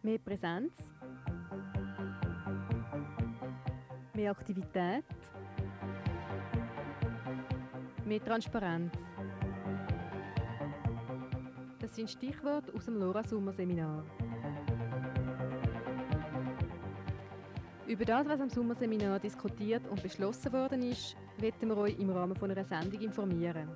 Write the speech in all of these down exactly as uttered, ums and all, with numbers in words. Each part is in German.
Mehr Präsenz, mehr Aktivität, mehr Transparenz. Das sind Stichworte aus dem LoRa-Sommerseminar. Über das, was am Sommerseminar diskutiert und beschlossen worden ist, wollen wir euch im Rahmen von einer Sendung informieren.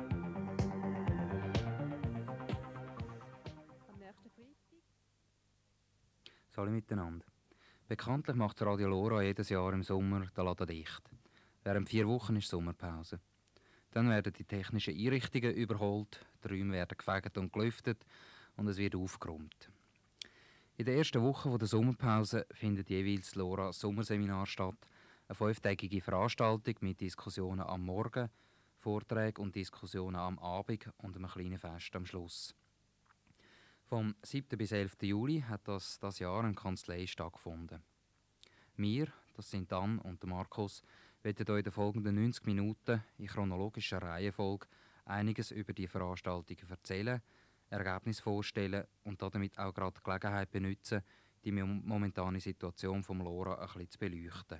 Am nächsten Freitag. Hallo miteinander. Bekanntlich macht das Radio LoRa jedes Jahr im Sommer den Laden dicht. Während vier Wochen ist Sommerpause. Dann werden die technischen Einrichtungen überholt, die Räume werden gefegt und gelüftet und es wird aufgeräumt. In der ersten Woche der Sommerpause findet jeweils das LoRa Sommerseminar statt, eine fünftägige Veranstaltung mit Diskussionen am Morgen, Vorträgen und Diskussionen am Abend und einem kleinen Fest am Schluss. Vom siebten bis elften Juli hat das das Jahr in Kanzlei stattgefunden. Wir, das sind Dan und Markus, werden euch in den folgenden neunzig Minuten in chronologischer Reihenfolge einiges über die Veranstaltung erzählen, Ergebnisse vorstellen und damit auch gerade die Gelegenheit benutzen, die momentane Situation vom LoRa ein bisschen zu beleuchten.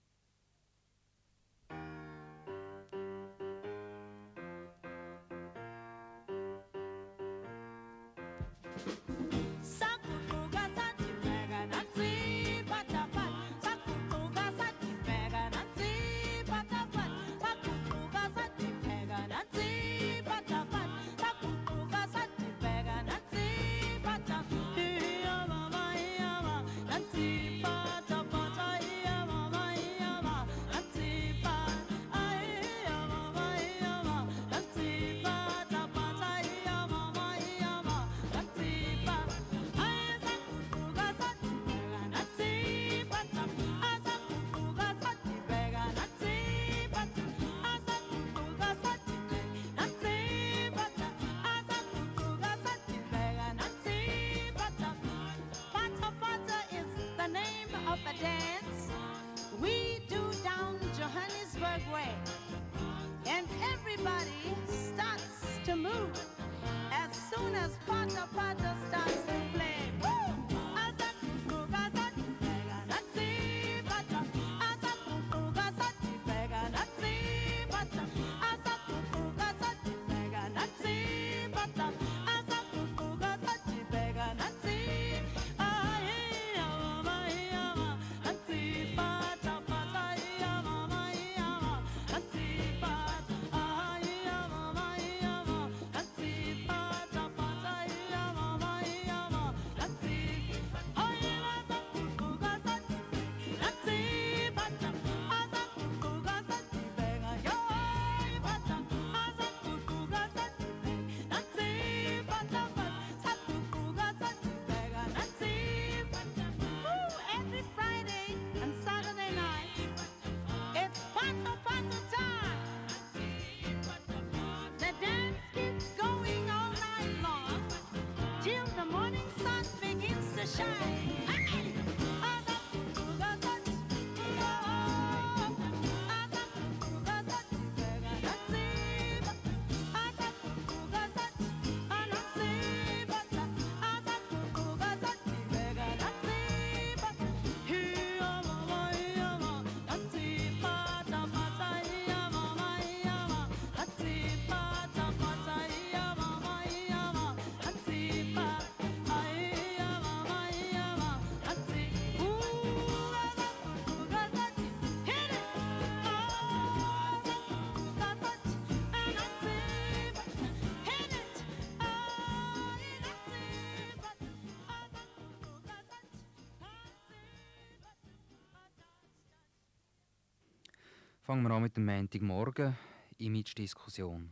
Fangen wir an mit dem Montagmorgen, Image-Diskussion.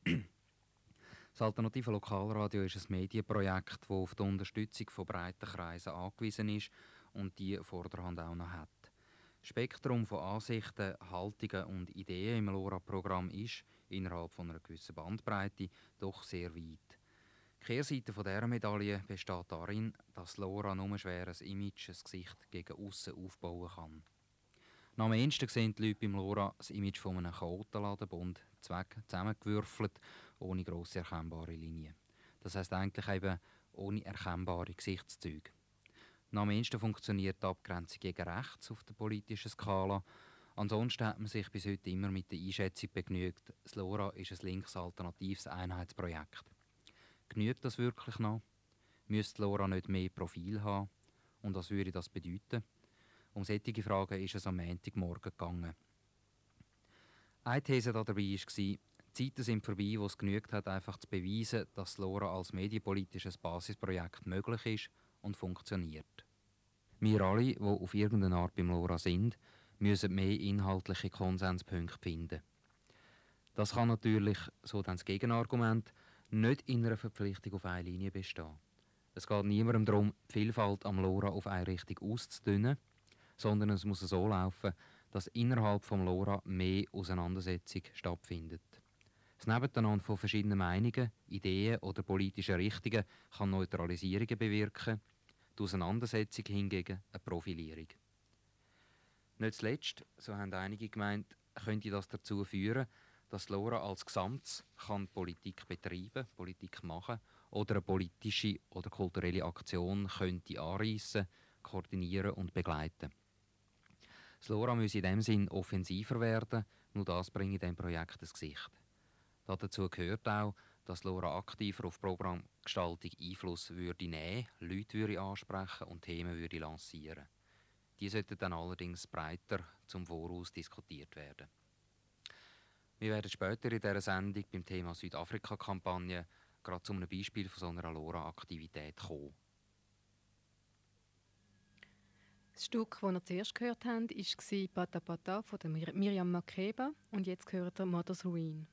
Das Alternative Lokalradio ist ein Medienprojekt, das auf die Unterstützung von breiten Kreisen angewiesen ist und die vorderhand auch noch hat. Das Spektrum von Ansichten, Haltungen und Ideen im LoRa-Programm ist, innerhalb von einer gewissen Bandbreite, doch sehr weit. Die Kehrseite dieser Medaille besteht darin, dass LoRa nur schwer ein Image, ein Gesicht gegen aussen aufbauen kann. Am ehesten sehen die Leute beim LoRa das Image von einem Chaotenladenbund, Zweck zusammengewürfelt, ohne grosse erkennbare Linien. Das heisst eigentlich eben ohne erkennbare Gesichtszüge. Am ehesten funktioniert die Abgrenzung gegen rechts auf der politischen Skala. Ansonsten hat man sich bis heute immer mit der Einschätzung begnügt, das LoRa ist ein links alternatives Einheitsprojekt. Genügt das wirklich noch? Müsste LoRa nicht mehr Profil haben? Und was würde das bedeuten? Um solche Fragen ist es am Montagmorgen gegangen. Eine These dabei war, die Zeiten sind vorbei, wo es genügt hat, einfach zu beweisen, dass LoRa als medienpolitisches Basisprojekt möglich ist und funktioniert. Wir alle, die auf irgendeine Art beim LoRa sind, müssen mehr inhaltliche Konsenspunkte finden. Das kann natürlich, so dann das Gegenargument, nicht in einer Verpflichtung auf eine Linie bestehen. Es geht niemandem darum, die Vielfalt am LoRa auf eine Richtung auszudünnen, sondern es muss so laufen, dass innerhalb des LoRa mehr Auseinandersetzung stattfindet. Das Nebeneinander von verschiedenen Meinungen, Ideen oder politischen Richtungen kann Neutralisierungen bewirken, die Auseinandersetzung hingegen eine Profilierung. Nicht zuletzt, so haben einige gemeint, könnte das dazu führen, dass LoRa als Gesamtes kann Politik betreiben, Politik machen oder eine politische oder kulturelle Aktion könnte anreissen, koordinieren und begleiten. Das LoRa muss in dem Sinn offensiver werden, nur das bringt dem Projekt ein Gesicht. Dazu gehört auch, dass LoRa aktiver auf Programmgestaltung Einfluss würde nehmen, Leute würde ansprechen und Themen würde lancieren. Die sollten dann allerdings breiter zum Voraus diskutiert werden. Wir werden später in dieser Sendung beim Thema Südafrika-Kampagne gerade zu einem Beispiel von so einer LoRa-Aktivität kommen. Das Stück, das wir zuerst gehört haben, war «Pata Pata» von der Mir- Miriam Makeba und jetzt gehört der «Mother's Ruin».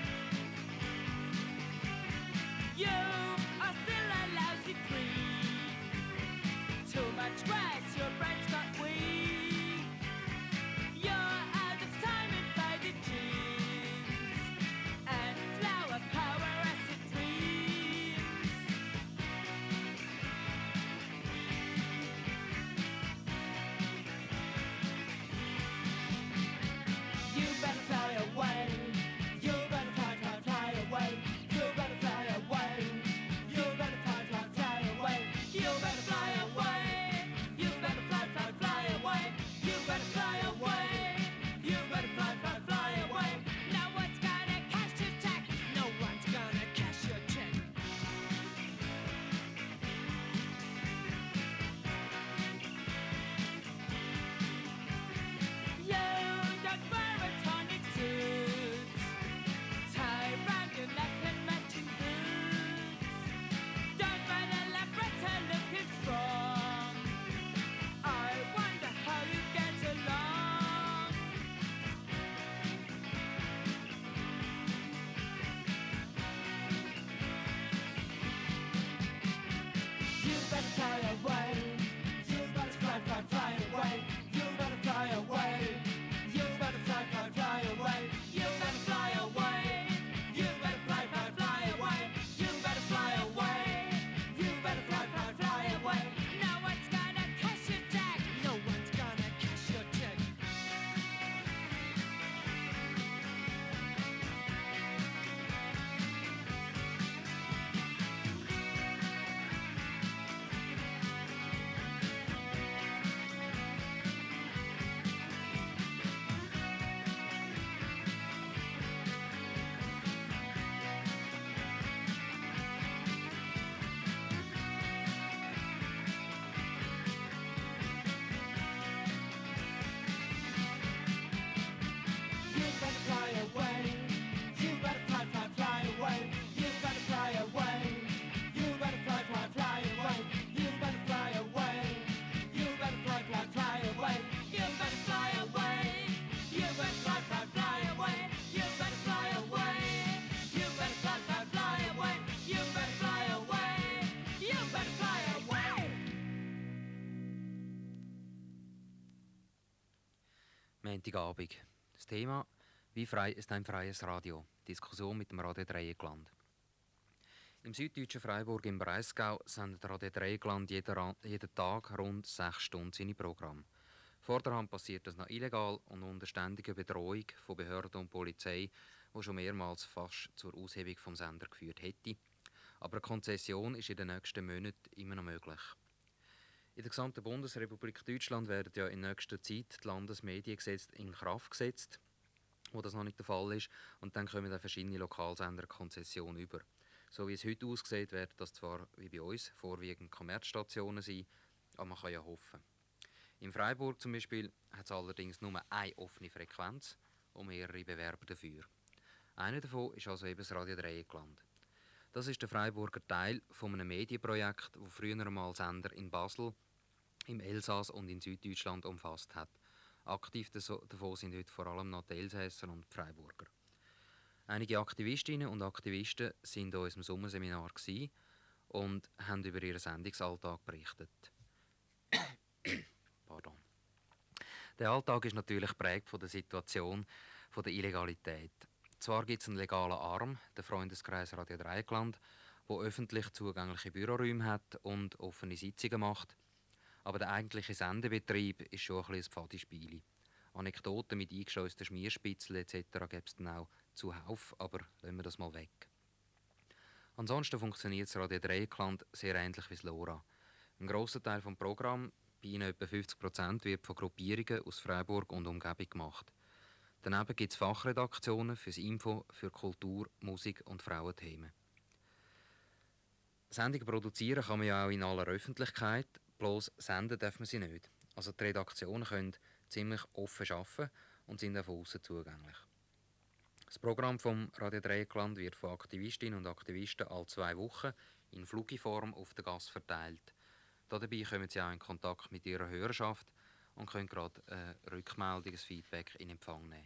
You are still a lousy creep. Montagabend. Das Thema: Wie frei ist ein freies Radio? Diskussion mit dem Radio Dreieckland. Im süddeutschen Freiburg im Breisgau sendet Radio Dreieckland jeden, jeden Tag rund sechs Stunden seine Programme. Vorderhand passiert das noch illegal und unter ständiger Bedrohung von Behörden und Polizei, die schon mehrmals fast zur Aushebung vom Sender geführt hätte. Aber eine Konzession ist in den nächsten Monaten immer noch möglich. In der gesamten Bundesrepublik Deutschland werden ja in nächster Zeit die Landesmediengesetze in Kraft gesetzt, wo das noch nicht der Fall ist, und dann kommen dann verschiedene Lokalsender Konzession über. So wie es heute aussieht, werden das zwar wie bei uns vorwiegend Kommerzstationen sein, aber man kann ja hoffen. In Freiburg zum Beispiel hat es allerdings nur eine offene Frequenz und mehrere Bewerber dafür. Einer davon ist also eben das Radio Dreieckland. Das ist der Freiburger Teil von einem Medienprojekt, das früher einmal Sender in Basel, im Elsass und in Süddeutschland umfasst hat. Aktiv davon sind heute vor allem noch die Elsässer und die Freiburger. Einige Aktivistinnen und Aktivisten waren an unserem Sommerseminar und haben über ihren Sendungsalltag berichtet. Pardon. Der Alltag ist natürlich geprägt von der Situation von der Illegalität. Zwar gibt es einen legalen Arm, den Freundeskreis Radio Dreieckland, der öffentlich zugängliche Büroräume hat und offene Sitzungen macht, aber der eigentliche Sendebetrieb ist schon ein bisschen ein Pfadispiel. Anekdoten mit eingeschleusten Schmierspitzeln et cetera gibt es dann auch zuhauf, aber lassen wir das mal weg. Ansonsten funktioniert das Radio Dreieckland sehr ähnlich wie das LoRa. Ein grosser Teil des Programms, bei ihnen etwa fünfzig Prozent, wird von Gruppierungen aus Freiburg und Umgebung gemacht. Daneben gibt es Fachredaktionen fürs Info, für Kultur, Musik und Frauenthemen. Sendungen produzieren kann man ja auch in aller Öffentlichkeit, bloß senden darf man sie nicht. Also die Redaktionen können ziemlich offen arbeiten und sind auch von außen zugänglich. Das Programm vom Radio Dreieckland wird von Aktivistinnen und Aktivisten alle zwei Wochen in Flugiform auf der Gasse verteilt. Dabei kommen sie auch in Kontakt mit ihrer Hörerschaft und können gerade äh, Rückmeldung, ein Feedback in Empfang nehmen.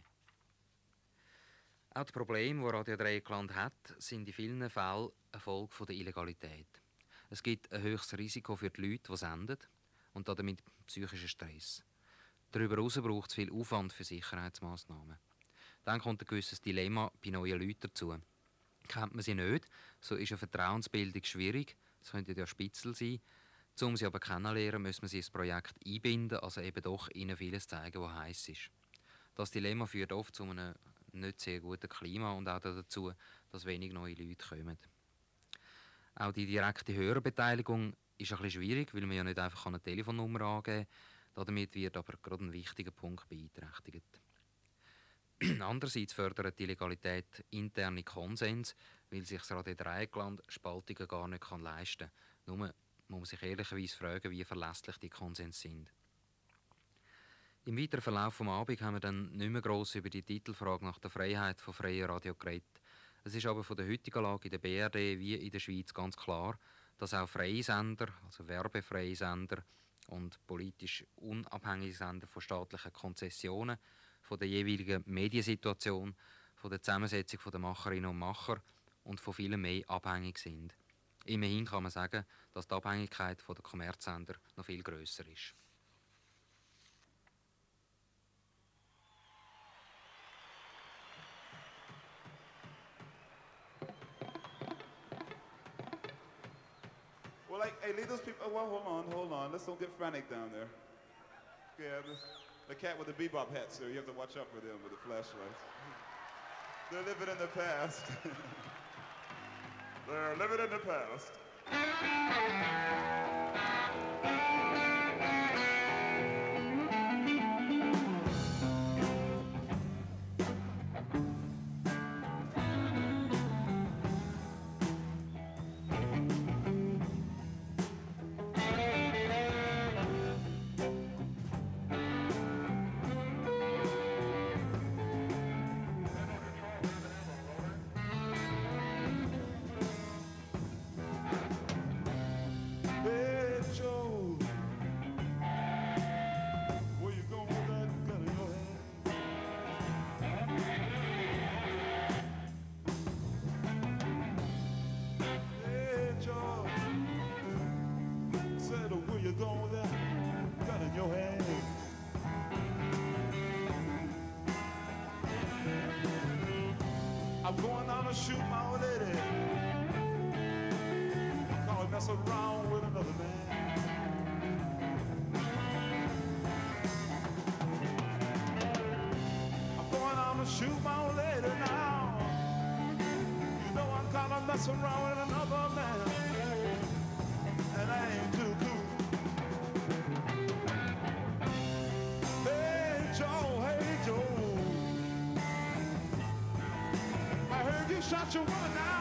Auch die Probleme, die Radio Dreieckland hat, sind in vielen Fällen eine Folge von der Illegalität. Es gibt ein höchstes Risiko für die Leute, die senden, und damit psychischen Stress. Darüber hinaus braucht es viel Aufwand für Sicherheitsmaßnahmen. Dann kommt ein gewisses Dilemma bei neuen Leuten dazu. Kennt man sie nicht, so ist eine Vertrauensbildung schwierig, es könnten ja Spitzel sein. Um sie aber kennenzulernen, muss man sie ins Projekt einbinden, also eben doch ihnen vieles zeigen, was heiß ist. Das Dilemma führt oft zu einem nicht sehr guten Klima und auch dazu, dass wenig neue Leute kommen. Auch die direkte Hörerbeteiligung ist ein bisschen schwierig, weil man ja nicht einfach eine Telefonnummer angeben kann. Damit wird aber gerade ein wichtiger Punkt beeinträchtigt. Andererseits fördert die Illegalität interne Konsens, weil sich das Radio Dreieckland Spaltungen gar nicht leisten kann. Nur muss man sich ehrlicherweise fragen, wie verlässlich die Konsens sind. Im weiteren Verlauf des Abends haben wir dann nicht mehr gross über die Titelfrage nach der Freiheit von freiem Radio geredet. Es ist aber von der heutigen Lage in der B R D wie in der Schweiz ganz klar, dass auch freie Sender, also werbefreie Sender und politisch unabhängige Sender von staatlichen Konzessionen, von der jeweiligen Mediensituation, von der Zusammensetzung der Macherinnen und Macher und von vielem mehr abhängig sind. Immerhin kann man sagen, dass die Abhängigkeit der Kommerzsender noch viel grösser ist. Well, like, hey, leave those people. Well, hold on, hold on. Let's don't get frantic down there. Yeah, this, the cat with the bebop hat, sir. You have to watch out for them with the flashlights. They're living in the past. They're living in the past. gonna shoot my old lady now. You know I'm kinda messing around with another man, and I ain't too cool. Hey Joe, hey Joe, I heard you shot your woman now.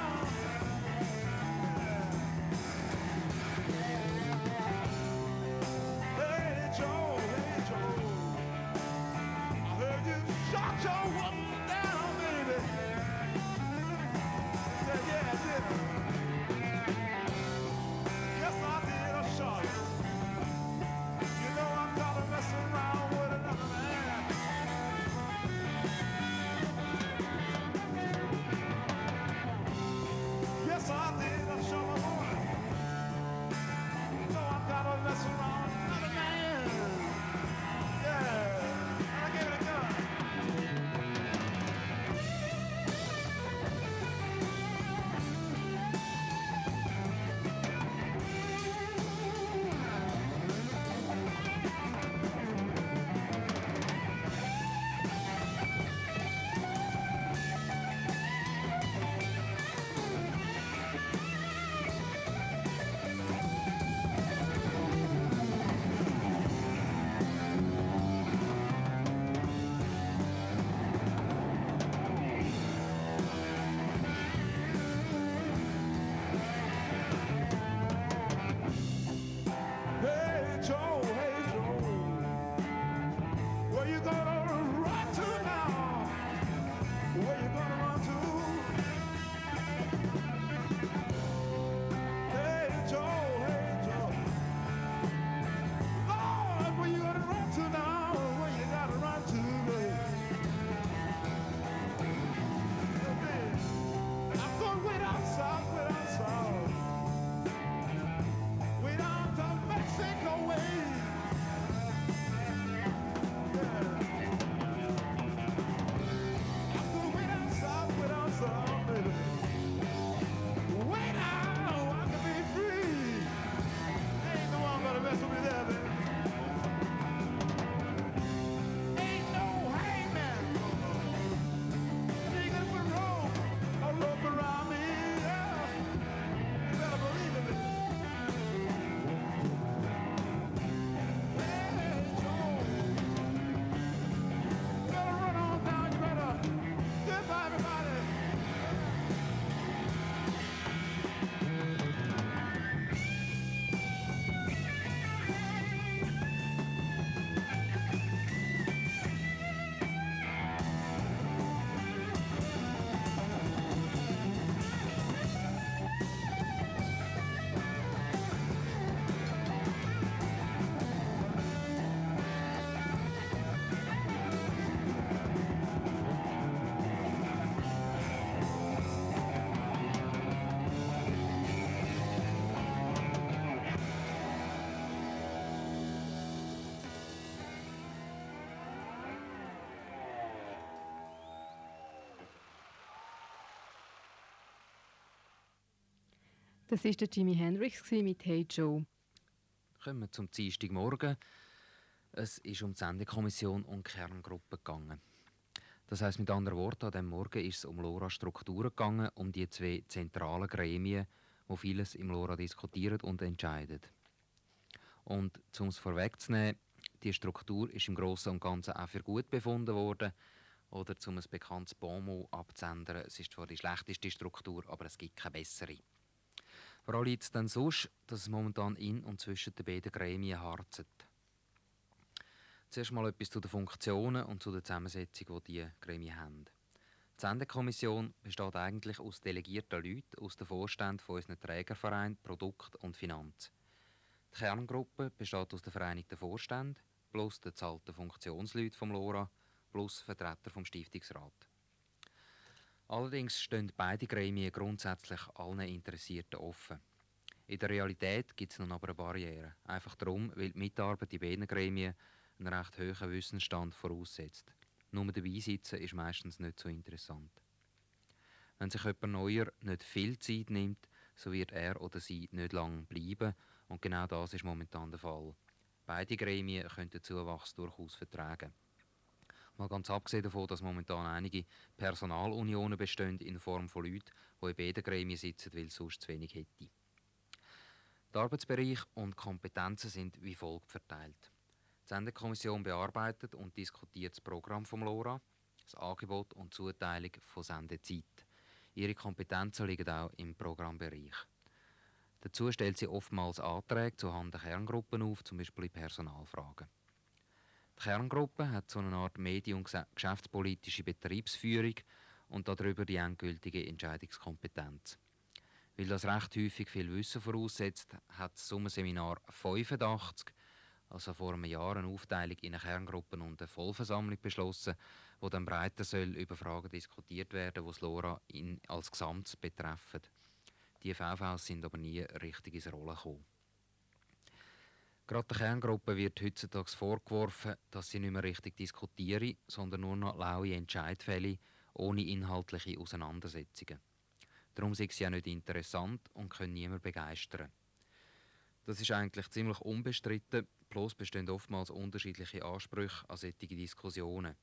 Hey Joe, hey Joe, I heard you shot your woman down, baby. Yeah, yeah, I did. Yes, I did, I shot her. You know I'm kinda messing around with another man. Yes, I did, I shot my woman. You know I'm kinda messing around with another man. Yeah, and I gave it a gun. Hey Joe, hey Joe, where you gonna run to now? Where you gonna run to? Hey Joe, hey Joe, Lord, where you gonna run to now? Where you gotta run to? Baby? I'm going way down south, way down south, way down to Mexico way. I'm going way down south, way down south, baby. Way down, I can be free. Ain't no one gonna mess with me there, baby. Ain't no hangman. Ain't gonna put rope, a rope around me. Yeah. You better believe it, baby. Hey, Joe. You better run on down. You better. Goodbye, everybody. Das war der Jimi Hendrix mit «Hey Joe». Kommen wir zum Dienstagmorgen. Es ist um die Sendekommission und die Kerngruppe gegangen. Das heisst mit anderen Worten, an diesem Morgen ist es um LoRa-Strukturen gegangen, um die zwei zentralen Gremien, die vieles im LoRa diskutieren und entscheiden. Und um es vorwegzunehmen, die Struktur ist im Großen und Ganzen auch für gut befunden worden. Oder um ein bekanntes Bonmot abzuändern, es ist zwar die schlechteste Struktur, aber es gibt keine bessere. Woran liegt es denn sonst, dass es momentan in und zwischen den beiden Gremien harzet? Zuerst mal etwas zu den Funktionen und zu der Zusammensetzung, die diese Gremien haben. Die Sendekommission besteht eigentlich aus delegierten Leuten aus den Vorständen von unseren Trägervereinen Produkt und Finanz. Die Kerngruppe besteht aus den Vereinigten Vorständen plus den zahlten Funktionsleuten vom LoRa plus Vertreter vom Stiftungsrat. Allerdings stehen beide Gremien grundsätzlich allen Interessierten offen. In der Realität gibt es nun aber eine Barriere. Einfach darum, weil die Mitarbeit in beiden Gremien einen recht hohen Wissensstand voraussetzt. Nur dabei sitzen ist meistens nicht so interessant. Wenn sich jemand Neuer nicht viel Zeit nimmt, so wird er oder sie nicht lange bleiben. Und genau das ist momentan der Fall. Beide Gremien können den Zuwachs durchaus vertragen. Mal ganz abgesehen davon, dass momentan einige Personalunionen bestehen in Form von Leuten, die in beiden Gremien sitzen, weil es sonst zu wenig hätte. Die Arbeitsbereiche und Kompetenzen sind wie folgt verteilt. Die Sendekommission bearbeitet und diskutiert das Programm vom LoRa, das Angebot und die Zuteilung von Sendezeit. Ihre Kompetenzen liegen auch im Programmbereich. Dazu stellt sie oftmals Anträge zuhanden der Kerngruppen auf, zum Beispiel in Personalfragen. Die Kerngruppe hat so eine Art medien- und geschäftspolitische Betriebsführung und darüber die endgültige Entscheidungskompetenz. Weil das recht häufig viel Wissen voraussetzt, hat das Sommerseminar fünfundachtzig, also vor einem Jahr, eine Aufteilung in eine Kerngruppe und eine Vollversammlung beschlossen, wo dann breiter soll über Fragen diskutiert werden, die das LoRa in, als Gesamt betreffen. Die V Vs sind aber nie richtig ins Rollen gekommen. Gerade der Kerngruppe wird heutzutage vorgeworfen, dass sie nicht mehr richtig diskutieren, sondern nur noch laue Entscheidfälle ohne inhaltliche Auseinandersetzungen. Darum sind sie auch nicht interessant und können niemand begeistern. Das ist eigentlich ziemlich unbestritten, bloß bestehen oftmals unterschiedliche Ansprüche an solche Diskussionen.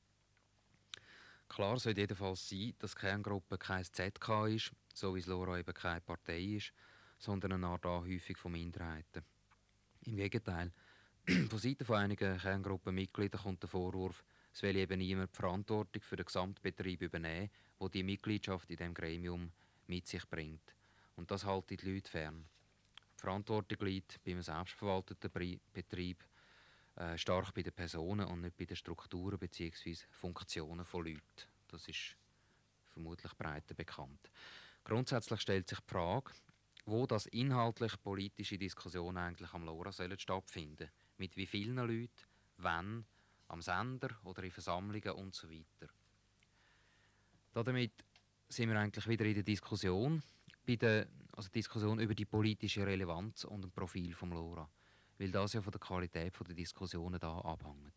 Klar soll jedenfalls sein, dass die Kerngruppe kein Z K ist, so wie das LoRa eben keine Partei ist, sondern eine Art Anhäufung von Minderheiten. Im Gegenteil, von Seiten von einigen Kerngruppenmitgliedern kommt der Vorwurf, es will eben niemand die Verantwortung für den Gesamtbetrieb übernehmen, wo die Mitgliedschaft in diesem Gremium mit sich bringt. Und das halten die Leute fern. Die Verantwortung liegt beim selbstverwalteten Betrieb äh, stark bei den Personen und nicht bei den Strukturen bzw. Funktionen von Leuten. Das ist vermutlich breiter bekannt. Grundsätzlich stellt sich die Frage, wo das inhaltlich politische Diskussionen eigentlich am LoRa sollen stattfinden. Mit wie vielen Leuten, wann, am Sender oder in Versammlungen und so weiter. Damit sind wir eigentlich wieder in der Diskussion, bei der also Diskussion über die politische Relevanz und das Profil vom LoRa, weil das ja von der Qualität der Diskussionen da abhängt.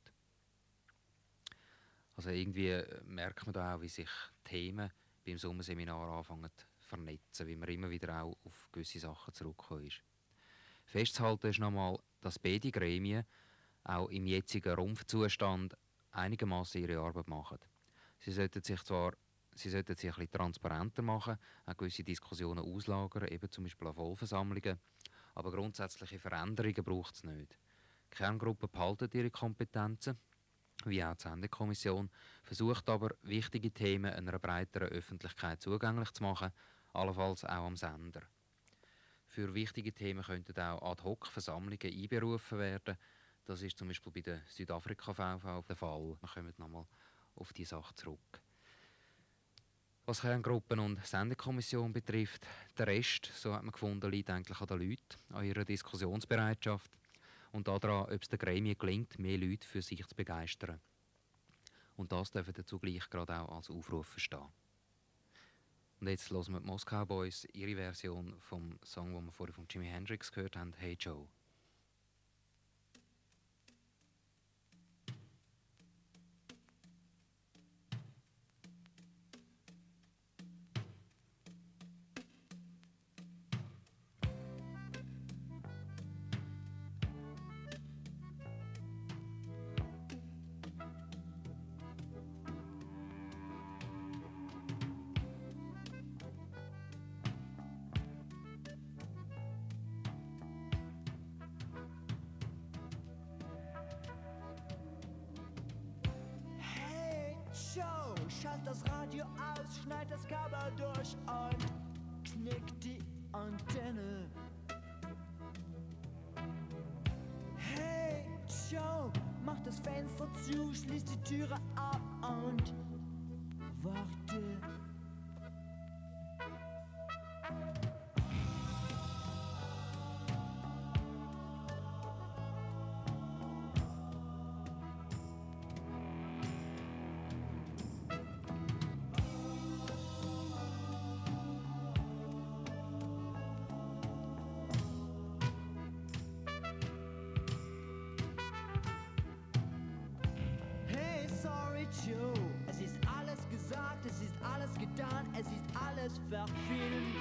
Also irgendwie merkt man da auch, wie sich Themen beim Sommerseminar anfangen zu vernetzen, wie man immer wieder auch auf gewisse Sachen zurückgekommen ist. Festzuhalten ist nochmal, dass beide Gremien auch im jetzigen Rumpfzustand einigermaßen ihre Arbeit machen. Sie sollten sich zwar sie sollten sich ein bisschen transparenter machen, auch gewisse Diskussionen auslagern, eben zum Beispiel an Vollversammlungen, aber grundsätzliche Veränderungen braucht es nicht. Die Kerngruppe behalten ihre Kompetenzen, wie auch die Sendekommission, versucht aber, wichtige Themen einer breiteren Öffentlichkeit zugänglich zu machen, allenfalls auch am Sender. Für wichtige Themen könnten auch Ad-hoc-Versammlungen einberufen werden. Das ist zum Beispiel bei der Südafrika-V V der Fall. Wir kommen nochmal auf die Sache zurück. Was Kerngruppen und Sendekommission betrifft, der Rest, so hat man gefunden, liegt eigentlich an den Leuten, an ihrer Diskussionsbereitschaft und daran, ob es den Gremien gelingt, mehr Leute für sich zu begeistern. Und das dürfen dazu gleich gerade auch als Aufruf verstehen. Und jetzt hören wir die Moskau Boys, ihre Version vom Song, den wir vorher von Jimi Hendrix gehört haben, «Hey Joe». Show, schalt das Radio aus, schneid das Kabel durch und knick die Antenne. Hey Joe, mach das Fenster zu, schließ die Türe ab und warte. Joe, es ist alles gesagt, es ist alles getan, es ist alles verfilmt.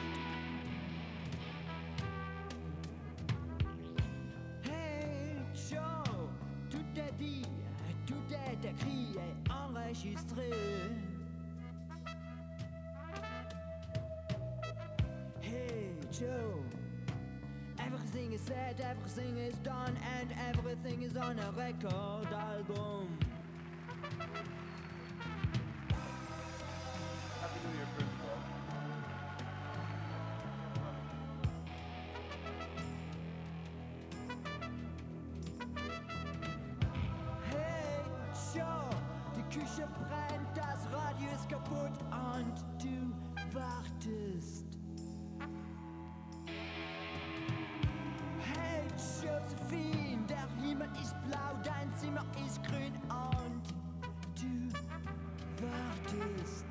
Hey Joe, tut der dir, tut der der Krieg, Henri is said, everything is done, and everything is on a record album. Happy New Year, first of all. Hey, schau, die Küche brennt, das Radio ist kaputt und du wartest. Hey, Josephine, der Himmel ist blau, dein Zimmer ist grün und du wartest.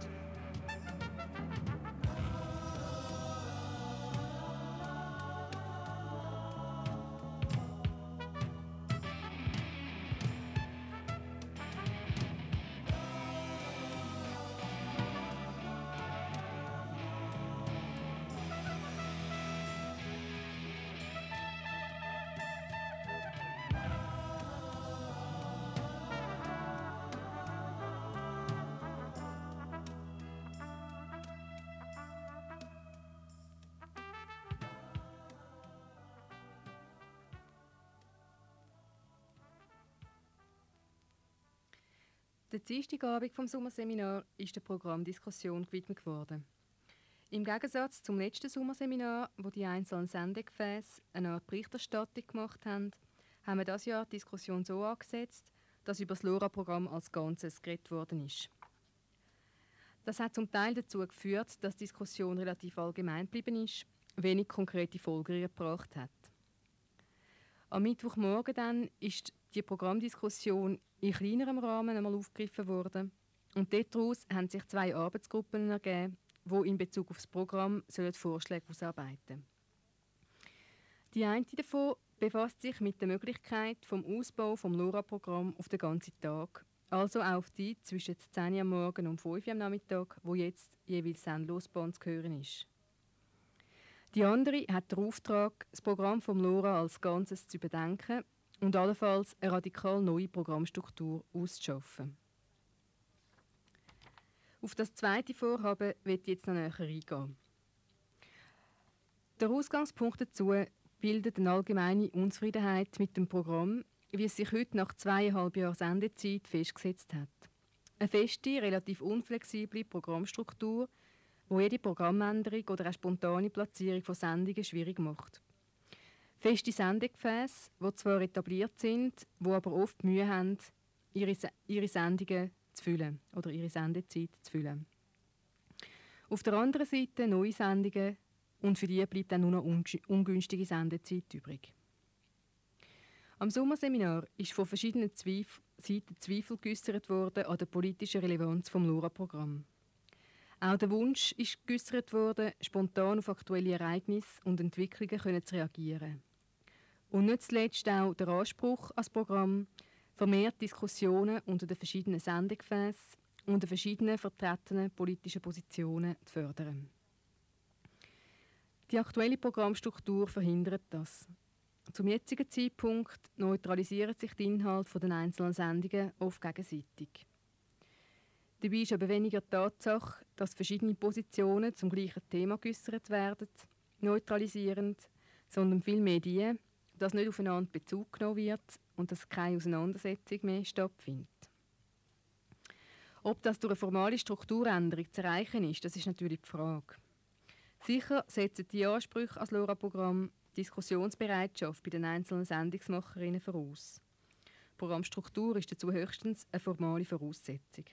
Der Dienstagabend vom Sommerseminar ist der Programmdiskussion gewidmet worden. Im Gegensatz zum letzten Sommerseminar, wo die einzelnen Sendegefäße eine Art Berichterstattung gemacht haben, haben wir dieses Jahr die Diskussion so angesetzt, dass über das LoRa-Programm als Ganzes geredet worden ist. Das hat zum Teil dazu geführt, dass die Diskussion relativ allgemein geblieben ist, wenig konkrete Folgerungen gebracht hat. Am Mittwochmorgen dann ist die Programmdiskussion in kleinerem Rahmen einmal aufgegriffen worden und daraus haben sich zwei Arbeitsgruppen ergeben, die in Bezug auf das Programm Vorschläge ausarbeiten sollen. Die eine davon befasst sich mit der Möglichkeit des Ausbaus des LoRa-Programms auf den ganzen Tag, also auch auf die zwischen zehn Uhr am Morgen und fünf Uhr am Nachmittag, wo jetzt jeweils Sendlosbahn zu hören ist. Die andere hat den Auftrag, das Programm vom LoRa als Ganzes zu überdenken und allenfalls eine radikal neue Programmstruktur auszuschaffen. Auf das zweite Vorhaben will ich jetzt noch näher eingehen. Der Ausgangspunkt dazu bildet eine allgemeine Unzufriedenheit mit dem Programm, wie es sich heute nach zweieinhalb Jahren Sendezeit festgesetzt hat. Eine feste, relativ unflexible Programmstruktur, die jede Programmänderung oder eine spontane Platzierung von Sendungen schwierig macht. Feste Sendegefäße, die zwar etabliert sind, die aber oft Mühe haben, ihre, ihre Sendungen zu füllen oder ihre Sendezeit zu füllen. Auf der anderen Seite neue Sendungen und für die bleibt dann nur noch ungünstige Sendezeit übrig. Am Sommerseminar ist von verschiedenen Zweif- Seiten Zweifel geäussert worden an der politischen Relevanz des LoRa-Programms. Auch der Wunsch ist geäussert worden, spontan auf aktuelle Ereignisse und Entwicklungen können zu reagieren. Und nicht zuletzt auch der Anspruch an das Programm, vermehrt Diskussionen unter den verschiedenen Sendegefäßen und den verschiedenen vertretenen politischen Positionen zu fördern. Die aktuelle Programmstruktur verhindert das. Zum jetzigen Zeitpunkt neutralisieren sich die Inhalte der einzelnen Sendungen oft gegenseitig. Dabei ist aber weniger die Tatsache, dass verschiedene Positionen zum gleichen Thema geäussert werden, neutralisierend, sondern vielmehr die, dass nicht aufeinander Bezug genommen wird und dass keine Auseinandersetzung mehr stattfindet. Ob das durch eine formale Strukturänderung zu erreichen ist, das ist natürlich die Frage. Sicher setzen die Ansprüche an das LoRa-Programm Diskussionsbereitschaft bei den einzelnen Sendungsmacherinnen voraus. Die Programmstruktur ist dazu höchstens eine formale Voraussetzung.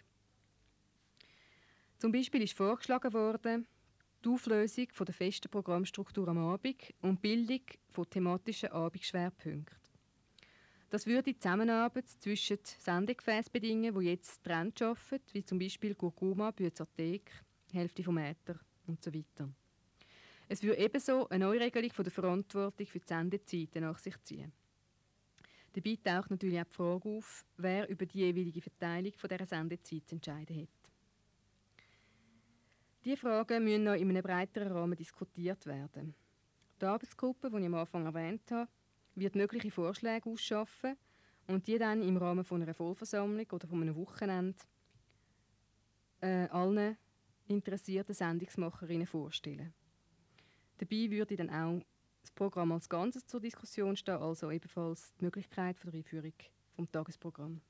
Zum Beispiel ist vorgeschlagen worden, die Auflösung von der festen Programmstruktur am Abend und die Bildung von thematischen Abendschwerpunkten. Das würde die Zusammenarbeit zwischen Sendegefäßen bedingen, die jetzt getrennt arbeiten, wie zum Beispiel Kurkuma, Büetzerthek, Hälfte vom Äther und so weiter. Es würde ebenso eine Neuregelung von der Verantwortung für die Sendezeiten nach sich ziehen. Dabei taucht natürlich auch die Frage auf, wer über die jeweilige Verteilung von dieser Sendezeit zu entscheiden hat. Diese Fragen müssen noch in einem breiteren Rahmen diskutiert werden. Die Arbeitsgruppe, die ich am Anfang erwähnt habe, wird mögliche Vorschläge ausschaffen und die dann im Rahmen von einer Vollversammlung oder von einem Wochenende äh, allen interessierten Sendungsmacherinnen vorstellen. Dabei würde dann auch das Programm als Ganzes zur Diskussion steht also ebenfalls die Möglichkeit der Einführung vom Tagesprogramm.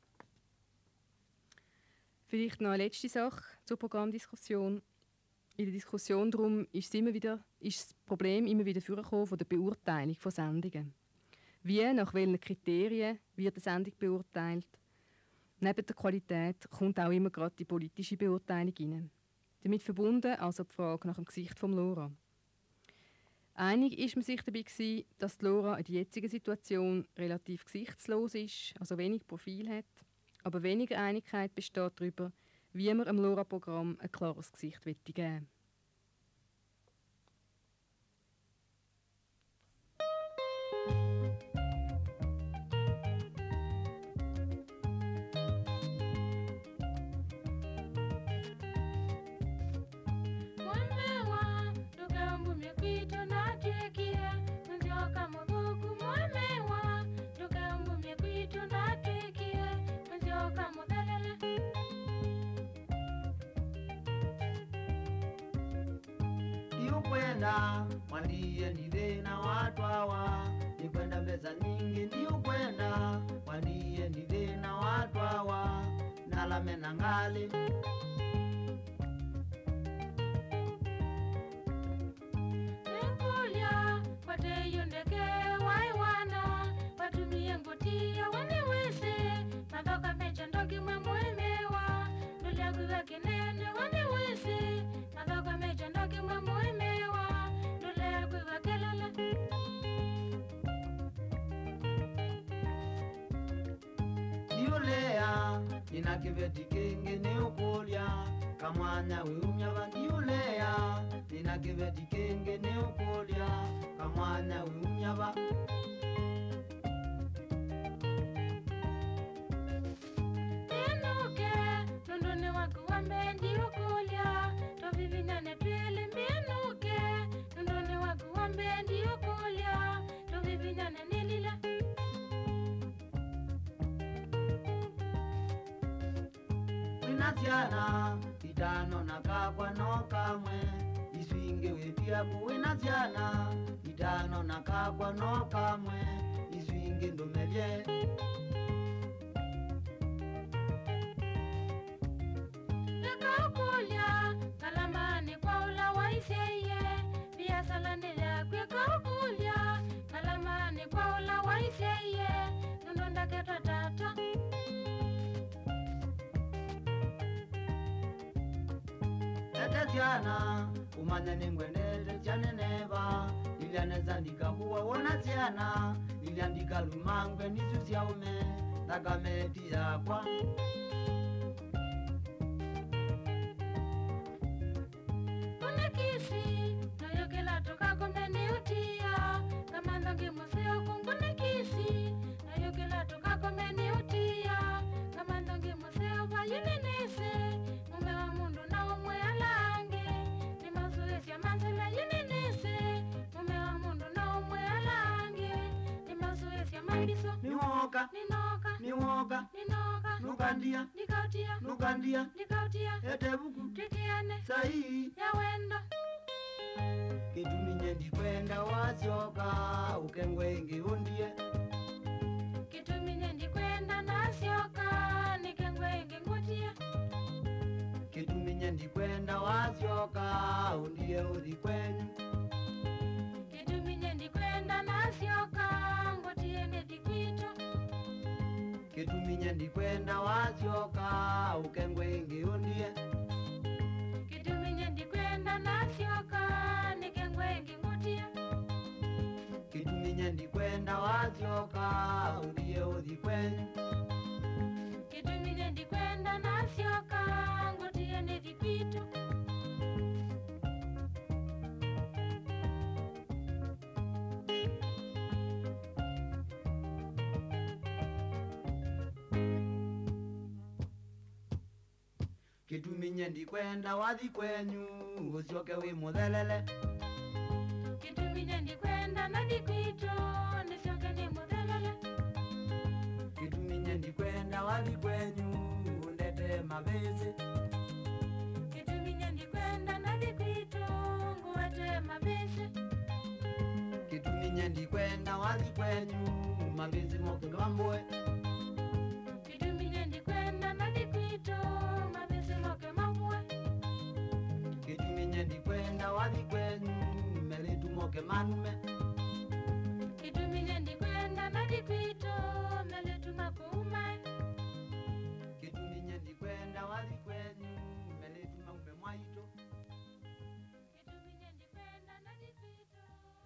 Vielleicht noch eine letzte Sache zur Programmdiskussion. In der Diskussion darum ist, immer wieder, ist das Problem immer wieder vorgekommen von der Beurteilung von Sendungen. Wie, nach welchen Kriterien wird eine Sendung beurteilt? Neben der Qualität kommt auch immer gerade die politische Beurteilung rein. Damit verbunden also die Frage nach dem Gesicht vom LoRa. Einig ist man sich dabei gewesen, dass die LoRa in der jetzigen Situation relativ gesichtslos ist, also wenig Profil hat, aber weniger Einigkeit besteht darüber, wie man am LoRa-Programm ein klares Gesicht geben will. Kwenda mwandie nive na watu hawa ni kwenda pesa nyingi ndio kwenda mwandie nive na watu hawa nalame na ngali Nekulia wate yondeke waiwana watumie ngotia waniwese madoka mecha ndogi mwemewa ndulia kuwa kinene waniwese madoka mecha ndogi mwemewa Nina kiveti kingi ni ukulya kamwanya wiumya vandiulea Nina kiveti kingi ni ukulya kamwanya wiumya va Minuke nunduni waku wambe ndi ukulya tovivinyane twili minuke nunduni waku wambe ndi ukulya tovivinyane nilila Naziana itano nakakwa no kamwe iswinge wetia kuwina ziana itano nakakwa no kamwe iswinge ndomelye Nakakulya kalamani kwa ula waiseye pia salandela kwe kakulya kalamani kwa ula waiseye nundonda ketwa tata Ziana umanya ningwendele janeneva ilianeza ndikahuwa wona ziana iliandika lumangwe nizuzi yaume tagameti yakwa Kunekisi nayokela toka komeni utia kamanda ngemuseo kungunekisi nayokela toka komeni utia kamanda ngemuseo vayinenese mume wa mundu na umwe Manzela yinenese mume wa mundu na umwe alange ni mazoezi ya mambiso niwoka ninoka niwoka ninoka nukandia nikautia nukandia nikautia etebuku tikiane sahi ya wendo Kituminye ndikwenda wasioka ukengwengi undie Kituminye ndikwenda nasioka nikengwengi ngutia Kituminye ndikwenda wasioka undie udhi kwenyu Kituminye ndikwenda nasioka ngotie nedikwito Kituminye ndikwenda wasioka ukengwengi undie Kituminye ndikwenda nasioka nikengwengi ngutia Kituminye ndikwenda wasioka undie udhi kwenyu Kituminye ndikwenda nasioka ngotie nedikwito Kituminye ndikwenda wathi kwenyu usioke wi muthelele Kituminye ndikwenda nadikwito nisioke ni muthelele Kituminye ndikwenda wathi kwenyu undete mabezi Kituminye ndikwenda nadikwito nguwete mabese Kituminye mavizimoke mambwe Kitumine ndikwenda nalikwito mavizimoke mambwe kituminye ndikwenda walikwenyu melitumoke manume Kitumine ndikwenda nalikwito meletumakuume kituminye ndikwenda walikwenyu meletumakume mwaito Kitumine ndikwenda nalikwito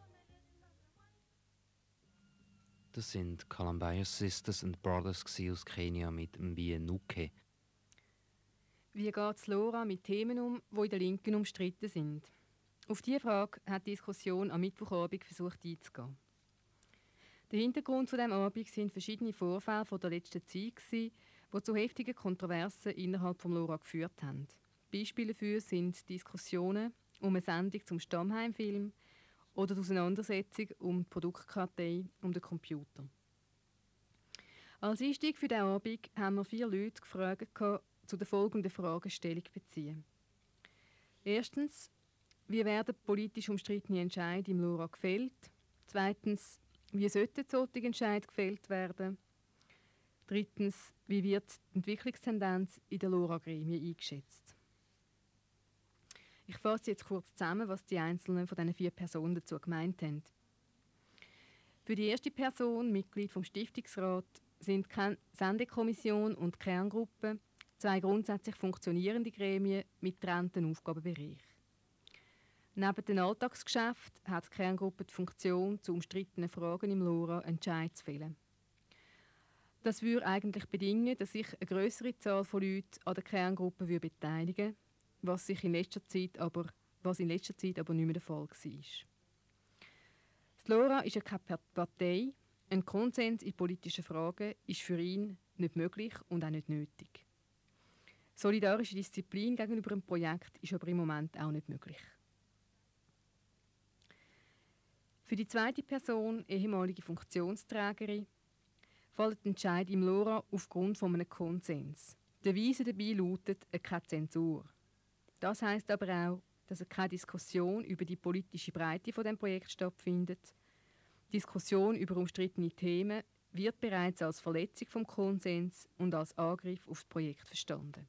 Das sind Columbia Sisters and Brothers aus Kenia mit Mbie Nuke. Wie geht Lora mit Themen um, die in der Linken umstritten sind? Auf diese Frage hat die Diskussion am Mittwochabend versucht einzugehen. Der Hintergrund zu diesem Abend sind verschiedene Vorfälle von der letzten Zeit, die zu heftigen Kontroversen innerhalb des Lora geführt haben. Beispiele dafür sind Diskussionen um eine Sendung zum Stammheimfilm oder die Auseinandersetzung um die Produktkartei um den Computer. Als Einstieg für diesen Abend haben wir vier Leute gefragt, zu den folgenden Fragen Stellung beziehen. Erstens, wie werden politisch umstrittene Entscheide im Lora gefällt? Zweitens, wie sollten solche Entscheide gefällt werden? Drittens, wie wird die Entwicklungstendenz in den Lora-Gremien eingeschätzt? Ich fasse jetzt kurz zusammen, was die einzelnen von diesen vier Personen dazu gemeint haben. Für die erste Person, Mitglied vom Stiftungsrat, sind die Sendekommission und die Kerngruppe zwei grundsätzlich funktionierende Gremien mit getrennten Aufgabenbereichen. Neben dem Alltagsgeschäft hat die Kerngruppe die Funktion, zu umstrittenen Fragen im Lora Entscheid zu fällen. Das würde eigentlich bedingen, dass sich eine grössere Zahl von Leuten an der Kerngruppe beteiligen würde, was sich in letzter Zeit aber, was in letzter Zeit aber nicht mehr der Fall war. Das Lora ist ja keine Partei. Ein Konsens in politischen Fragen ist für ihn nicht möglich und auch nicht nötig. Solidarische Disziplin gegenüber einem Projekt ist aber im Moment auch nicht möglich. Für die zweite Person, ehemalige Funktionsträgerin, fällt der Entscheid im Lora aufgrund von einem Konsens. Die Devise dabei lautet keine Zensur. Das heisst aber auch, dass keine Diskussion über die politische Breite von dem Projekt stattfindet. Die Diskussion über umstrittene Themen wird bereits als Verletzung vom Konsens und als Angriff auf das Projekt verstanden.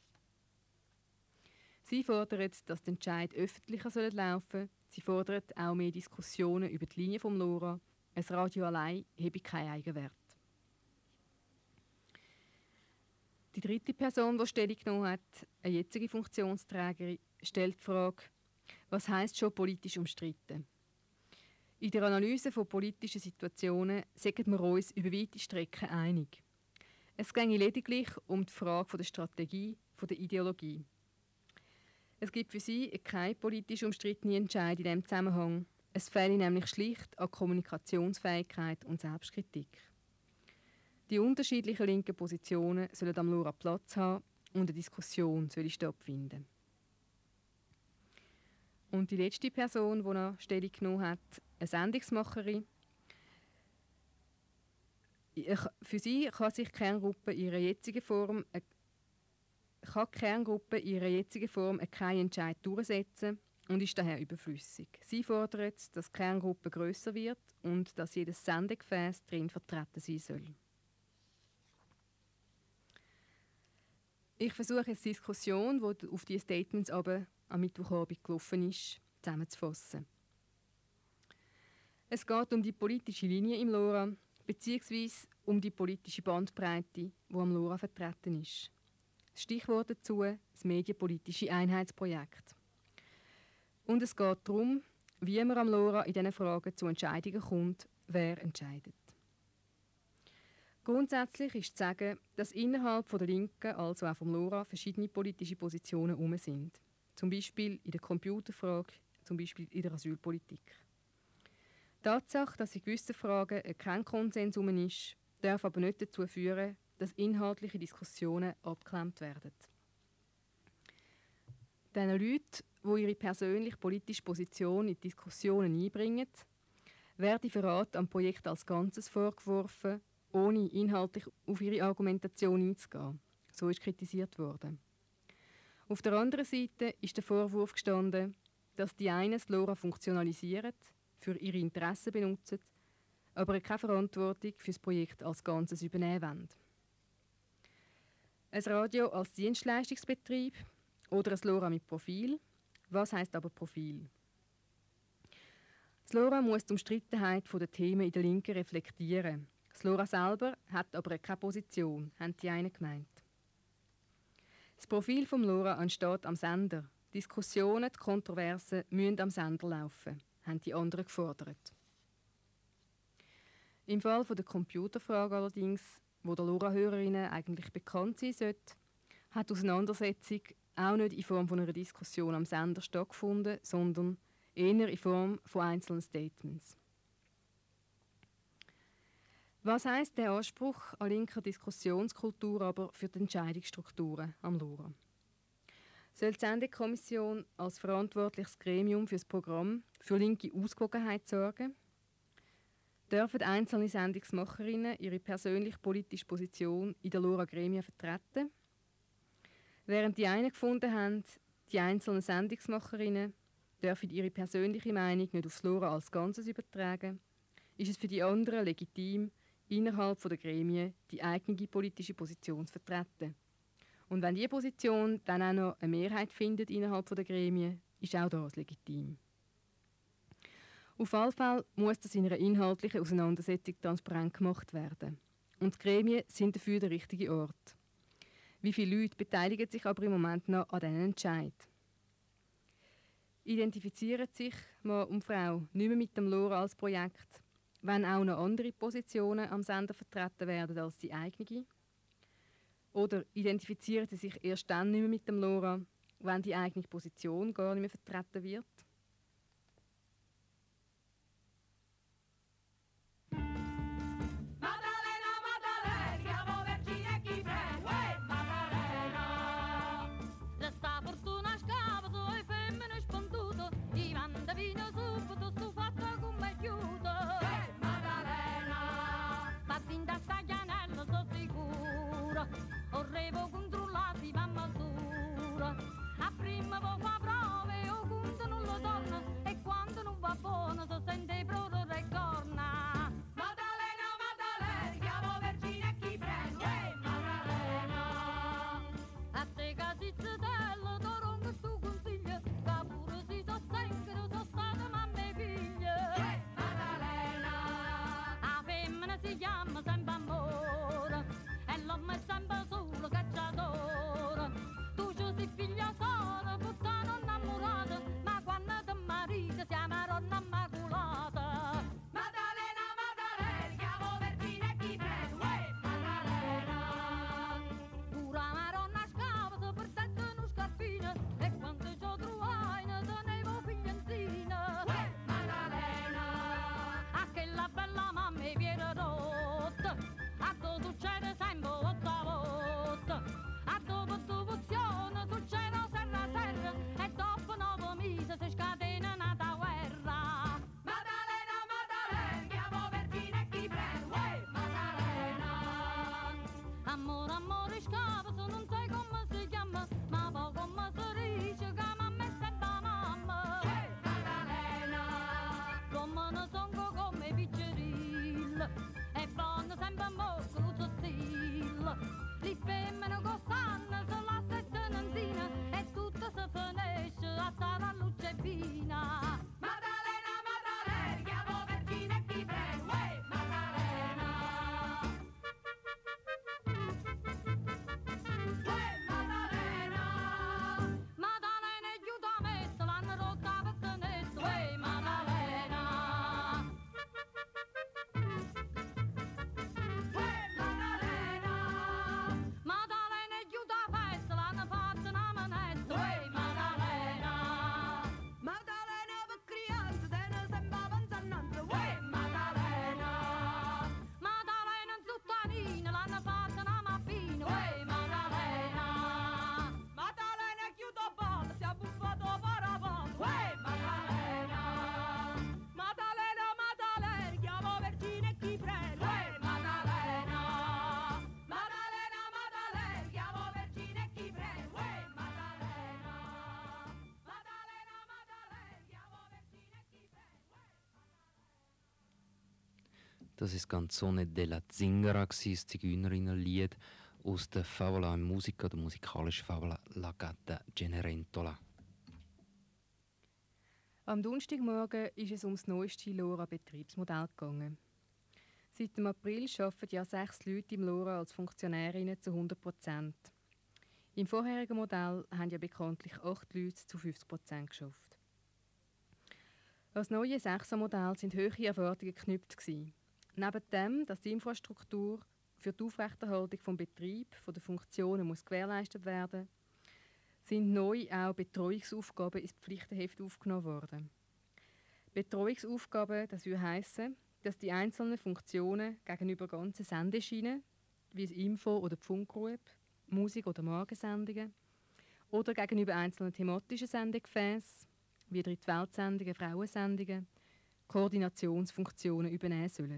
Sie fordern, dass der Entscheid öffentlicher laufen soll. Sie fordern auch mehr Diskussionen über die Linie vom Lora. Ein Radio allein habe keinen Eigenwert. Die dritte Person, die Stellung genommen hat, eine jetzige Funktionsträgerin, stellt die Frage, was heisst schon politisch umstritten? In der Analyse von politischen Situationen sind wir uns über weite Strecken einig. Es ginge lediglich um die Frage der Strategie, der Ideologie. Es gibt für sie keine politisch umstrittene Entscheid in diesem Zusammenhang. Es fehle nämlich schlicht an Kommunikationsfähigkeit und Selbstkritik. Die unterschiedlichen linken Positionen sollen am Lora Platz haben und eine Diskussion soll stattfinden. Und die letzte Person, die noch Stellung genommen hat, eine Sendungsmacherin. Für sie kann sich die Kerngruppe in ihrer jetzigen Form kann die Kerngruppe in ihrer jetzigen Form keinen Entscheid durchsetzen und ist daher überflüssig. Sie fordert, dass die Kerngruppe grösser wird und dass jedes Sendegefäß darin vertreten sein soll. Ich versuche jetzt die Diskussion, die auf diese Statements aber am Mittwochabend gelaufen ist, zusammenzufassen. Es geht um die politische Linie im Lora, beziehungsweise um die politische Bandbreite, die am Lora vertreten ist. Das Stichwort dazu, das medienpolitische Einheitsprojekt. Und es geht darum, wie man am Lora in diesen Fragen zu Entscheidungen kommt, wer entscheidet. Grundsätzlich ist zu sagen, dass innerhalb der Linken, also auch vom Lora, verschiedene politische Positionen herum sind. Zum Beispiel in der Computerfrage, zum Beispiel in der Asylpolitik. Die Tatsache, dass in gewissen Fragen kein Konsens herum ist, darf aber nicht dazu führen, dass inhaltliche Diskussionen abgeklemmt werden. Den Leuten, die ihre persönliche politische Position in die Diskussionen einbringen, werde Verrat am Projekt als Ganzes vorgeworfen, ohne inhaltlich auf ihre Argumentation einzugehen. So ist kritisiert worden. Auf der anderen Seite ist der Vorwurf gestanden, dass die einen das Lora funktionalisieren, für ihre Interessen benutzen, aber keine Verantwortung für das Projekt als Ganzes übernehmen wollen. Ein Radio als Dienstleistungsbetrieb oder ein LoRa mit Profil. Was heisst aber Profil? Das LoRa muss die Umstrittenheit der Themen in der Linken reflektieren. Das LoRa selber hat aber keine Position, haben die einen gemeint. Das Profil vom LoRa entsteht am Sender. Diskussionen, die Kontroversen müssen am Sender laufen, haben die anderen gefordert. Im Fall der Computerfrage allerdings, wo der LoRa-Hörerinnen eigentlich bekannt sein sollte, hat die Auseinandersetzung auch nicht in Form von einer Diskussion am Sender stattgefunden, sondern eher in Form von einzelnen Statements. Was heisst der Anspruch an linker Diskussionskultur aber für die Entscheidungsstrukturen am LoRa? Soll die Sendekommission als verantwortliches Gremium für das Programm für linke Ausgewogenheit sorgen? Dürfen einzelne Sendungsmacherinnen ihre persönliche politische Position in der LoRa-Gremien vertreten? Während die einen gefunden haben, die einzelnen Sendungsmacherinnen dürfen ihre persönliche Meinung nicht aufs LoRa als Ganzes übertragen, ist es für die anderen legitim, innerhalb der Gremien die eigene politische Position zu vertreten. Und wenn diese Position dann auch noch eine Mehrheit findet innerhalb der Gremien, ist auch das legitim. Auf alle Fälle muss das in einer inhaltlichen Auseinandersetzung transparent gemacht werden. Und die Gremien sind dafür der richtige Ort. Wie viele Leute beteiligen sich aber im Moment noch an diesen Entscheid? Identifizieren sich Mann und Frau nicht mehr mit dem LoRa als Projekt, wenn auch noch andere Positionen am Sender vertreten werden als die eigene? Oder identifizieren sie sich erst dann nicht mehr mit dem LoRa, wenn die eigene Position gar nicht mehr vertreten wird? Correvo controllati, mamma dura. A prima vo fa prove, o conto non lo Das ist Canzone della Zingara, das Zigeunerinnenlied aus der Favola in Musica, der musikalischen Favola La Gatta Cenerentola. Am Donnerstagmorgen ist es um das neueste LoRa-Betriebsmodell gegangen. Seit dem April arbeiten ja sechs Leute im LoRa als Funktionärinnen zu hundert Prozent. Im vorherigen Modell haben ja bekanntlich acht Leute zu fünfzig Prozent geschafft. An das neue Sechser-Modell sind hohe Erwartungen geknüpft gewesen. Neben dem, dass die Infrastruktur für die Aufrechterhaltung des Betriebs der Funktionen muss gewährleistet werden, sind neu auch Betreuungsaufgaben ins Pflichtenheft aufgenommen worden. Betreuungsaufgaben, das würde heissen, dass die einzelnen Funktionen gegenüber ganzen Sendeschienen, wie das Info- oder die Funkgruppe, Musik- oder Morgensendungen, oder gegenüber einzelnen thematischen Sendegefäßen, wie Drittweltsendungen, Frauensendungen, Koordinationsfunktionen übernehmen sollen.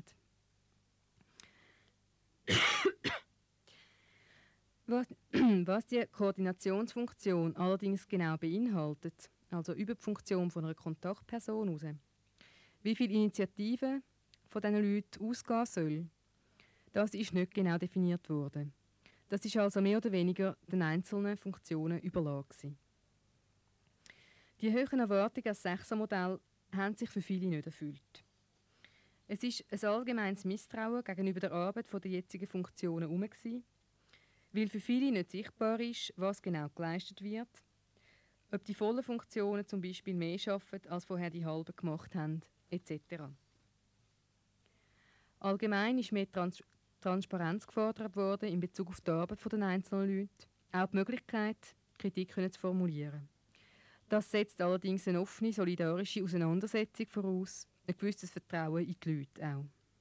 Was, was die Koordinationsfunktion allerdings genau beinhaltet, also über die Funktion von einer Kontaktperson heraus, wie viele Initiativen von diesen Leuten ausgehen soll, das ist nicht genau definiert worden. Das ist also mehr oder weniger den einzelnen Funktionen überlassen. Die hohen Erwartungen als Sechser-Modell haben sich für viele nicht erfüllt. Es ist ein allgemeines Misstrauen gegenüber der Arbeit der jetzigen Funktionen herum, weil für viele nicht sichtbar ist, was genau geleistet wird, ob die vollen Funktionen zum Beispiel mehr arbeiten, als vorher die halben gemacht haben, et cetera. Allgemein ist mehr Trans- Transparenz gefordert worden in Bezug auf die Arbeit der einzelnen Leute, auch die Möglichkeit, Kritik zu formulieren. Das setzt allerdings eine offene, solidarische Auseinandersetzung voraus, ein gewisses Vertrauen in die Leute auch.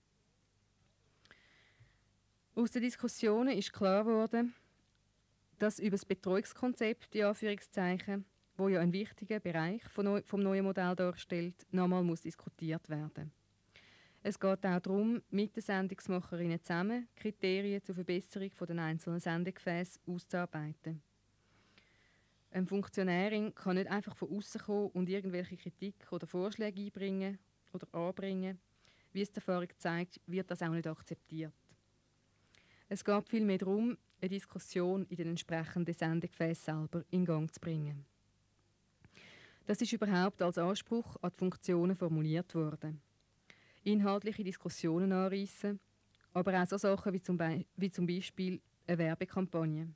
Aus den Diskussionen ist klar geworden, dass über das Betreuungskonzept, die Anführungszeichen, wo ja ein wichtiger Bereich vom neuen Modell darstellt, nochmal muss diskutiert werden. Es geht auch darum, mit den Sendungsmacherinnen zusammen Kriterien zur Verbesserung der einzelnen Sendegefäße auszuarbeiten. Eine Funktionärin kann nicht einfach von außen kommen und irgendwelche Kritik oder Vorschläge einbringen oder anbringen. Wie es die Erfahrung zeigt, wird das auch nicht akzeptiert. Es geht vielmehr darum, eine Diskussion in den entsprechenden Sendegefäßen selber in Gang zu bringen. Das ist überhaupt als Anspruch an die Funktionen formuliert worden. Inhaltliche Diskussionen anreissen, aber auch so Sachen wie zum, Be- wie zum Beispiel eine Werbekampagne.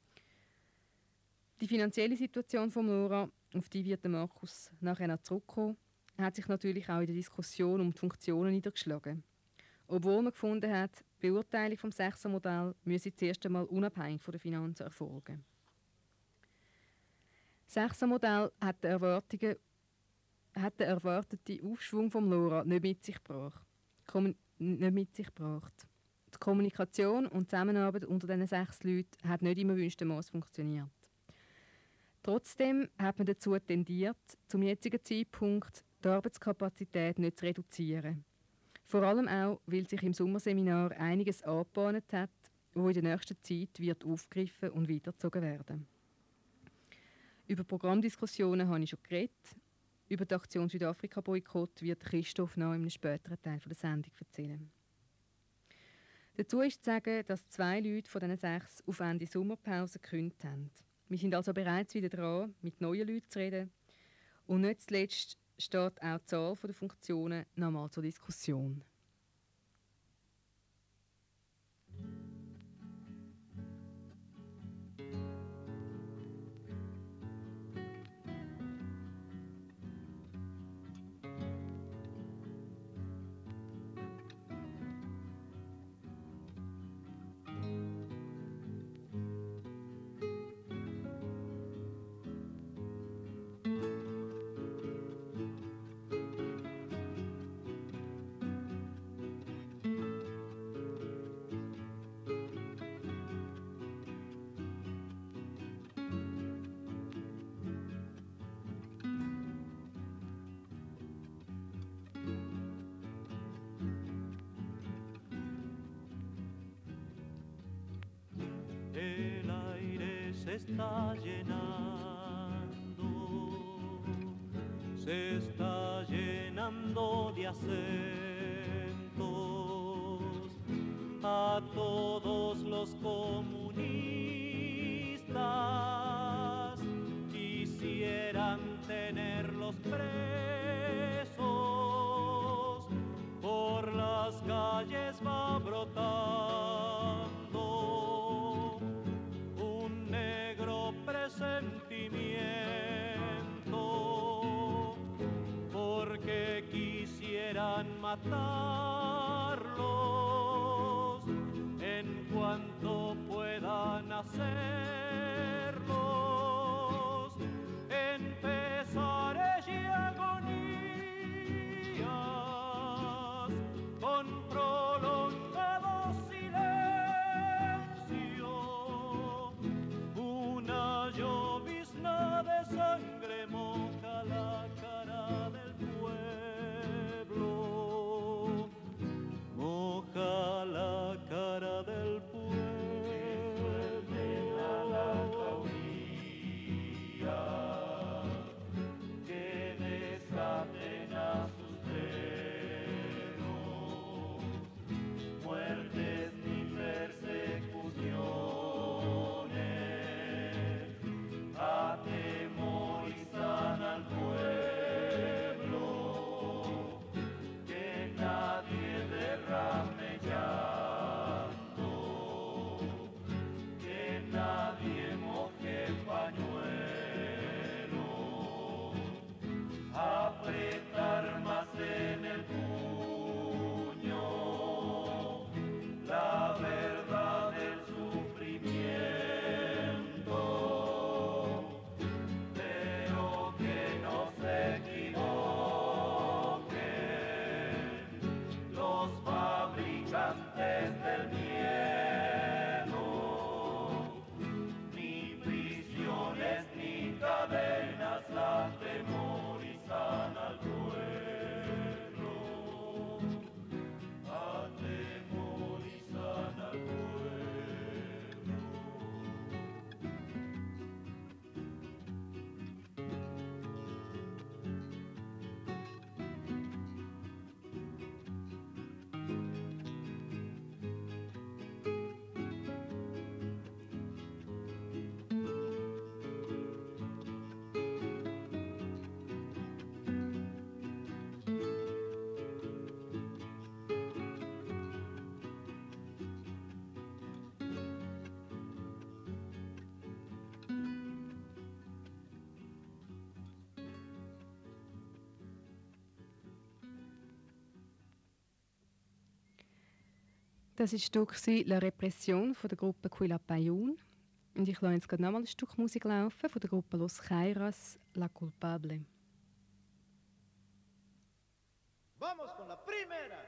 Die finanzielle Situation vom LoRa, auf die wird Markus nachher noch zurückkommen, hat sich natürlich auch in der Diskussion um die Funktionen niedergeschlagen. Obwohl man gefunden hat, die Beurteilung vom Sechser-Modell müsse zuerst einmal unabhängig von den Finanzen erfolgen. Das Sechser-Modell hat den Erwartungen hat den erwarteten Aufschwung vom LoRa nicht mit sich gebracht. Kommun- nicht mit sich gebracht. Die Kommunikation und die Zusammenarbeit unter diesen sechs Leuten hat nicht im erwünschten Maß funktioniert. Trotzdem hat man dazu tendiert, zum jetzigen Zeitpunkt die Arbeitskapazität nicht zu reduzieren. Vor allem auch, weil sich im Sommerseminar einiges angebahnt hat, wo in der nächsten Zeit wird aufgegriffen und weitergezogen werden. Über Programmdiskussionen habe ich schon geredet. Über die Aktion Südafrika-Boykott wird Christoph noch in einem späteren Teil der Sendung erzählen. Dazu ist zu sagen, dass zwei Leute von diesen sechs auf Ende Sommerpause gekündigt haben. Wir sind also bereits wieder dran, mit neuen Leuten zu reden. Und nicht zuletzt steht auch die Zahl der Funktionen nochmal zur Diskussion. El aire se está llenando, se está llenando de acentos todos los comunistas quisieran tenerlos presos, por las calles va brotando un negro presentimiento, porque quisieran matarlos en cuanto puedan hacerlos, en pesares y agonías, con prolongado silencio, una llovizna de sangre moja la cara del pueblo, moja la cara del pueblo. Que desaten a sus dedos, muertes ni persecuciones, atemorizan al pueblo, que nadie derrame llanto, que nadie moje pañuelo, apretar más en el puño la verdad del sufrimiento, pero que no se equivoquen los fabricantes del miedo, ni prisiones ni cadenas atemorizan al pueblo, atemorizan al pueblo. Das war das Stück «La Repression» von der Gruppe Quilla Payún. Und ich lasse jetzt gerade nochmal ein Stück Musik laufen von der Gruppe Los Jairas, «La Culpable». Vamos con la primera.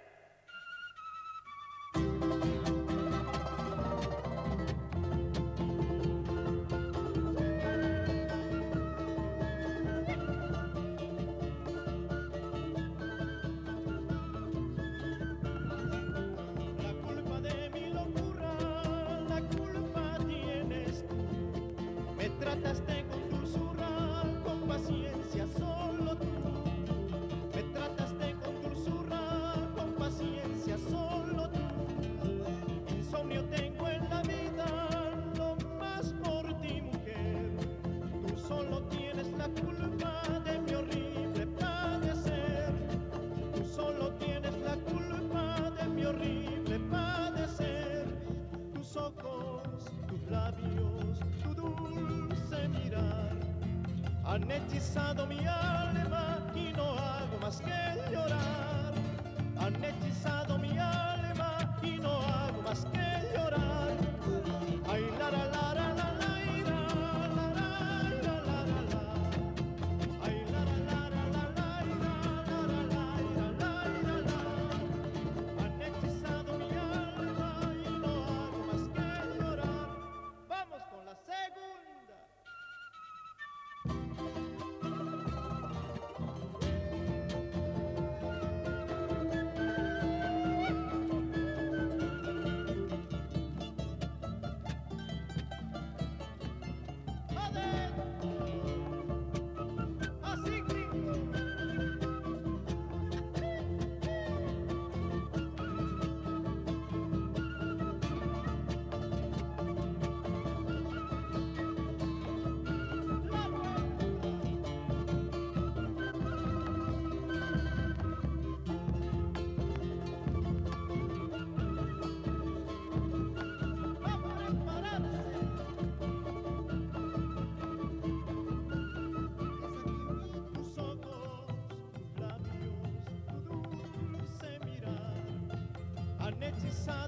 Trataste con dulzura, con paciencia, solo tú. Me trataste con dulzura, con paciencia, solo tú. Insomnio tengo en la vida, lo más por ti, mujer. Tú solo tienes la culpa de mi horrible padecer. Tú solo tienes la culpa de mi horrible padecer. Tus ojos, tus labios, tu dulce mirar han hechizado mi alma y no hago más que llorar. Han hechizado mi alma y no hago más que llorar. Ay, la la la la la la la la la la la la. Ay, la la la la la la la la la la la. Han hechizado mi alma y no hago más que llorar. Vamos con la segunda.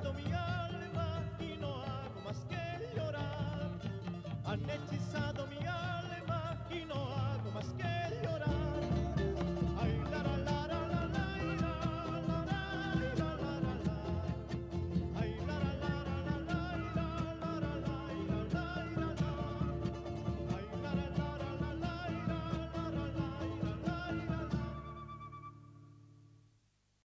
quebrado mi alma y no hago más que llorar. Han hechizado